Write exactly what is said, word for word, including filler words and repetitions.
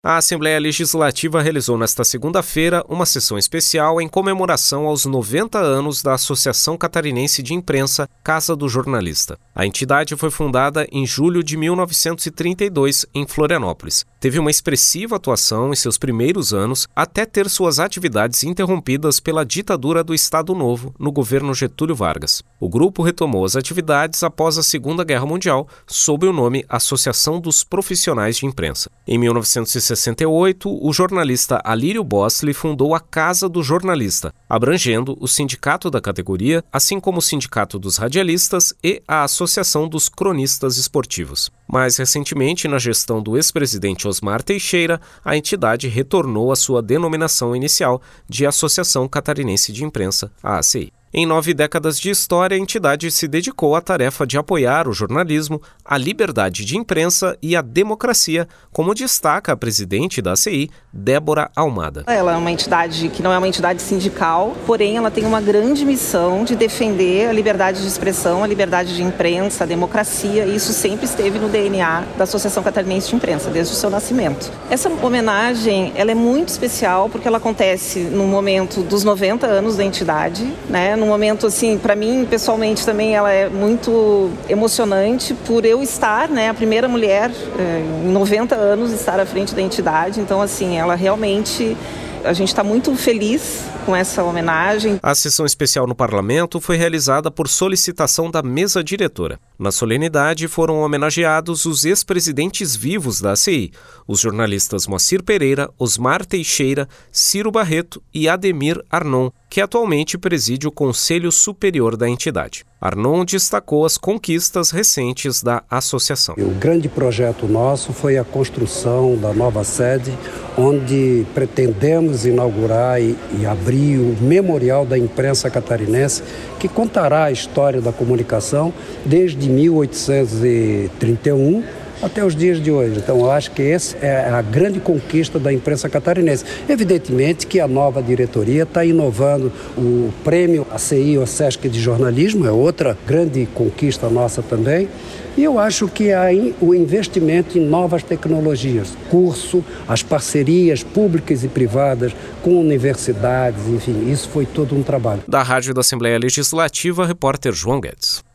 A Assembleia Legislativa realizou nesta segunda-feira uma sessão especial em comemoração aos noventa anos da Associação Catarinense de Imprensa Casa do Jornalista. A entidade foi fundada em julho de mil novecentos e trinta e dois, em Florianópolis. Teve uma expressiva atuação em seus primeiros anos, até ter suas atividades interrompidas pela ditadura do Estado Novo, no governo Getúlio Vargas. O grupo retomou as atividades após a Segunda Guerra Mundial, sob o nome Associação dos Profissionais de Imprensa. Em mil novecentos e sessenta e oito, o jornalista Alírio Bosley fundou a Casa do Jornalista, abrangendo o sindicato da categoria, assim como o Sindicato dos Radialistas e a Associação dos Cronistas Esportivos. Mais recentemente, na gestão do ex-presidente Osmar Teixeira, a entidade retornou à sua denominação inicial de Associação Catarinense de Imprensa, a A C I. Em nove décadas de história, a entidade se dedicou à tarefa de apoiar o jornalismo, a liberdade de imprensa e a democracia, como destaca a presidente da A C I, Débora Almada. Ela é uma entidade que não é uma entidade sindical, porém ela tem uma grande missão de defender a liberdade de expressão, a liberdade de imprensa, a democracia, e isso sempre esteve no D N A da Associação Catarinense de Imprensa, desde o seu nascimento. Essa homenagem ela é muito especial porque ela acontece no momento dos noventa anos da entidade, né? Num momento, assim, para mim, pessoalmente, também ela é muito emocionante por eu estar, né, a primeira mulher em noventa anos, estar à frente da entidade. Então, assim, ela realmente... A gente está muito feliz com essa homenagem. A sessão especial no Parlamento foi realizada por solicitação da mesa diretora. Na solenidade foram homenageados os ex-presidentes vivos da A C I, os jornalistas Moacir Pereira, Osmar Teixeira, Ciro Barreto e Ademir Arnon, que atualmente preside o Conselho Superior da entidade. Arnon destacou as conquistas recentes da associação. O grande projeto nosso foi a construção da nova sede, onde pretendemos inaugurar e, e abrir o Memorial da Imprensa Catarinense, que contará a história da comunicação desde mil oitocentos e trinta e um até os dias de hoje. Então, eu acho que essa é a grande conquista da imprensa catarinense. Evidentemente que a nova diretoria está inovando o prêmio A C I, o Sesc de Jornalismo, é outra grande conquista nossa também. E eu acho que há o investimento em novas tecnologias, curso, as parcerias públicas e privadas com universidades, enfim, isso foi todo um trabalho. Da Rádio da Assembleia Legislativa, repórter João Guedes.